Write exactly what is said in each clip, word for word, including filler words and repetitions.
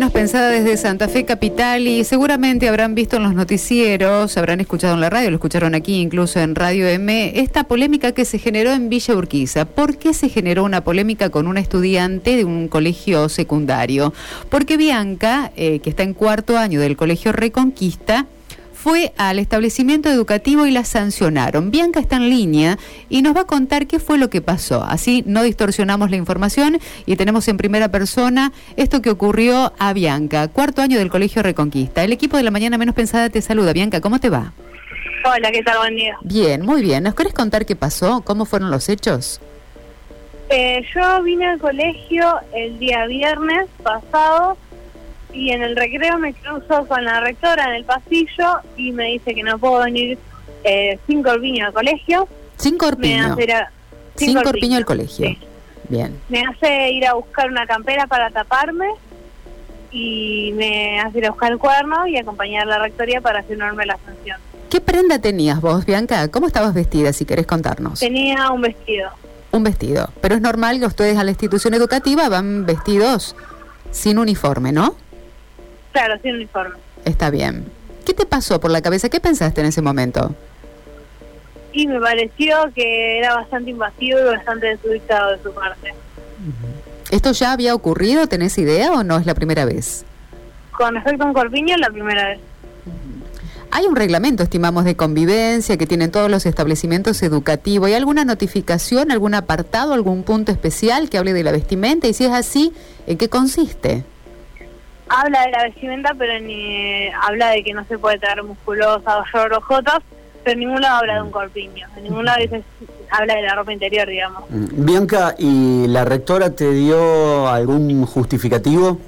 menos pensada desde Santa Fe Capital y seguramente habrán visto en los noticieros, habrán escuchado en la radio, lo escucharon aquí incluso en Radio M, esta polémica que se generó en Villa Urquiza. ¿Por qué se generó una polémica con una estudiante de un colegio secundario? Porque Bianca, eh, que está en cuarto año del colegio Reconquista, fue al establecimiento educativo y la sancionaron. Bianca está en línea y nos va a contar qué fue lo que pasó. Así no distorsionamos la información y tenemos en primera persona esto que ocurrió a Bianca, cuarto año del Colegio Reconquista. El equipo de La Mañana Menos Pensada te saluda. Bianca, ¿cómo te va? Hola, ¿qué tal? Buen día. Bien, muy bien. ¿Nos querés contar qué pasó? ¿Cómo fueron los hechos? Eh, yo vine al colegio el día viernes pasado y en el recreo me cruzo con la rectora en el pasillo y me dice que no puedo venir eh, sin corpiño al colegio. Sin corpiño. Ir a, sin, sin corpiño al colegio. Sí. Bien. Me hace ir a buscar una campera para taparme y me hace ir a buscar el cuaderno y acompañar a la rectoría para firmarme la sanción. ¿Qué prenda tenías vos, Bianca? ¿Cómo estabas vestida, si querés contarnos? Tenía un vestido. Un vestido. Pero es normal que ustedes a la institución educativa van vestidos sin uniforme, ¿no? Claro, sin uniforme. Está bien. ¿Qué te pasó por la cabeza? ¿Qué pensaste en ese momento? Y me pareció que era bastante invasivo y bastante desubicado de su parte. ¿Esto ya había ocurrido? ¿Tenés idea o no es la primera vez? Con respecto a un corpiño, es la primera vez. Hay un reglamento, estimamos, de convivencia que tienen todos los establecimientos educativos. ¿Hay alguna notificación, algún apartado, algún punto especial que hable de la vestimenta? Y si es así, ¿en qué consiste? Habla de la vestimenta, pero ni habla de que no se puede traer musculosa o short o jotas, pero en ningún lado habla de un corpiño. En ningún lado dice, habla de la ropa interior, digamos. Bianca, ¿y la rectora te dio algún justificativo?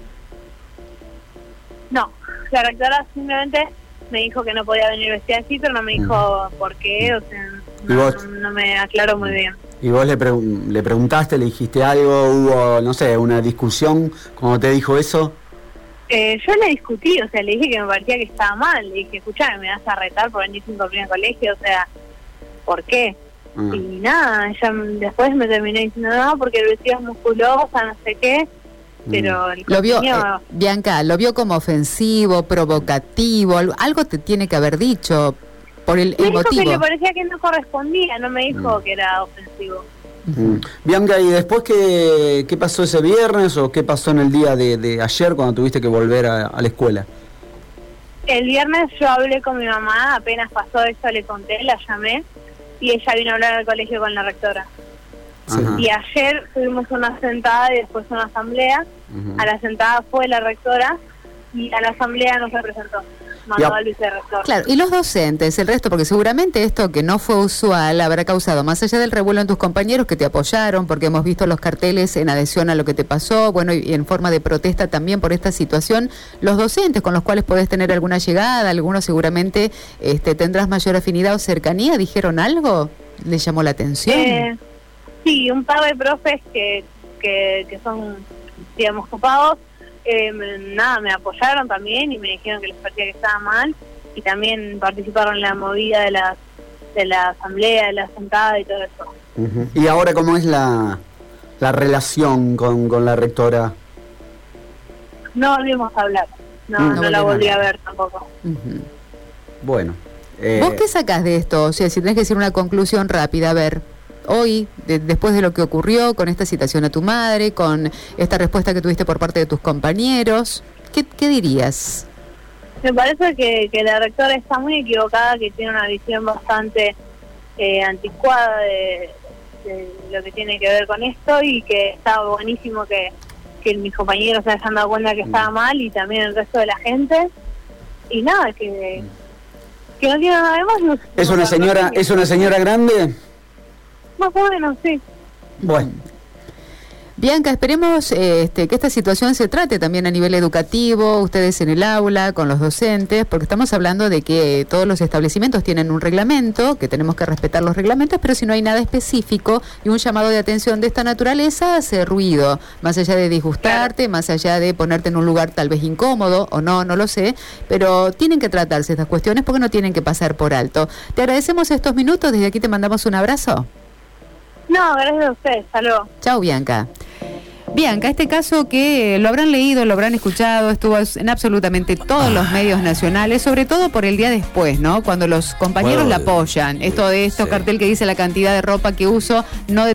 No, la rectora simplemente me dijo que no podía venir vestida así, pero no me dijo por qué, o sea, no, no, no me aclaró muy bien. ¿Y vos le, pre le preguntaste, le dijiste algo, hubo, no sé, una discusión cuando te dijo eso? Eh, yo le discutí, o sea, le dije que me parecía que estaba mal, le dije, escuchame, me vas a retar por venir sin corpiño al colegio, o sea, ¿por qué? Uh-huh. Y nada, ella después me terminó diciendo, no, porque el vestido es musculosa, no sé qué, pero el lo vio, corpiño... eh, Bianca, lo vio como ofensivo, provocativo, algo, algo te tiene que haber dicho por el, el me motivo. Me dijo que le parecía que no correspondía, no me dijo uh-huh. que era ofensivo. Uh-huh. Bianca, ¿y después qué, qué pasó ese viernes o qué pasó en el día de, de ayer cuando tuviste que volver a, a la escuela? El viernes yo hablé con mi mamá, apenas pasó eso le conté, la llamé y ella vino a hablar al colegio con la rectora. Sí. Y ayer tuvimos una sentada y después una asamblea. Uh-huh. A la sentada fue la rectora y a la asamblea no se presentó. Mandó al vicerrector. Claro, y los docentes, el resto, porque seguramente esto que no fue usual habrá causado, más allá del revuelo en tus compañeros que te apoyaron, porque hemos visto los carteles en adhesión a lo que te pasó, bueno, y en forma de protesta también por esta situación, los docentes con los cuales podés tener alguna llegada, algunos seguramente este, tendrás mayor afinidad o cercanía, ¿dijeron algo? ¿Les llamó la atención? Eh, sí, un par de profes que, que, que son, digamos, copados. Eh, nada, me apoyaron también y me dijeron que les parecía que estaba mal y también participaron en la movida de la de la asamblea, de la sentada y todo eso. Uh-huh. ¿Y ahora cómo es la, la relación con, con la rectora? No volvimos a hablar, no, no, no la volví a ver tampoco. Uh-huh. Bueno. Eh... ¿Vos qué sacás de esto? O sea, si tenés que decir una conclusión rápida, a ver... Hoy, de, después de lo que ocurrió con esta citación a tu madre, con esta respuesta que tuviste por parte de tus compañeros, ¿qué, qué dirías? Me parece que, que la rectora está muy equivocada, que tiene una visión bastante eh, anticuada de, de lo que tiene que ver con esto y que está buenísimo que, que mis compañeros se hayan dado cuenta que estaba mal y también el resto de la gente. Y nada, que, que no tiene nada de más. ¿Es una señora, ¿es una señora grande? Más o menos, sí. Bueno. Bianca, esperemos eh, este, que esta situación se trate también a nivel educativo, ustedes en el aula, con los docentes, porque estamos hablando de que todos los establecimientos tienen un reglamento, que tenemos que respetar los reglamentos, pero si no hay nada específico y un llamado de atención de esta naturaleza, hace ruido, más allá de disgustarte, claro. Más allá de ponerte en un lugar tal vez incómodo o no, no lo sé, pero tienen que tratarse estas cuestiones porque no tienen que pasar por alto. Te agradecemos estos minutos, desde aquí te mandamos un abrazo. No, gracias a ustedes, hasta luego. Chau, Bianca. Bianca, este caso que lo habrán leído, lo habrán escuchado, estuvo en absolutamente todos los medios nacionales, sobre todo por el día después, ¿no? Cuando los compañeros Bueno, la apoyan. Esto de esto, sí. cartel que dice la cantidad de ropa que uso, no de